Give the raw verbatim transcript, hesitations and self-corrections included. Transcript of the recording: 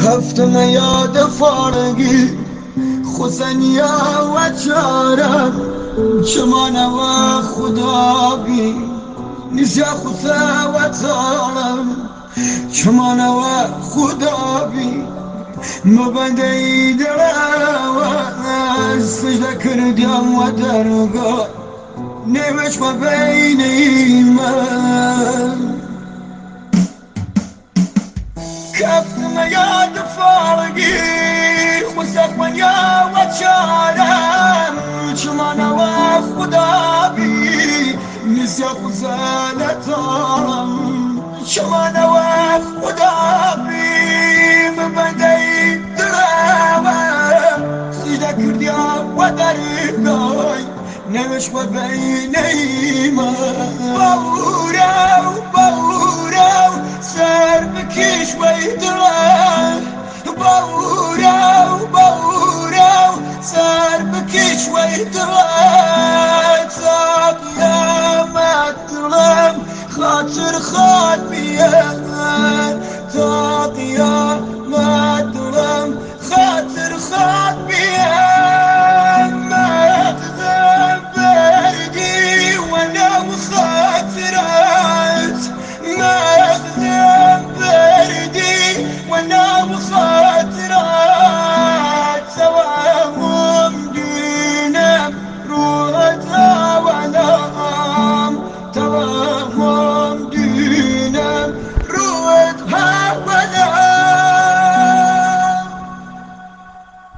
هفتم یاد فارگی خوزنیا و چارم چمانه و خدا بی نزیا خوزا و تارم چمانه و خدا بی مبنده ایدرم و سجده کردیم و درگاه نوش و بین ایمان كفتم يا دفارقي خسق من يا وشارم شمانا وخدابي نسيا خزالتارم شمانا وخدابي مبدأي دراوة سيدا كرديا ودرقاي نوش وبيني ما بوراو بوراو سر بكيش ويدراه بوراو بوراو سر بكيش ويدراه صاب يا مدرم خاطر خاد بيا طاق يا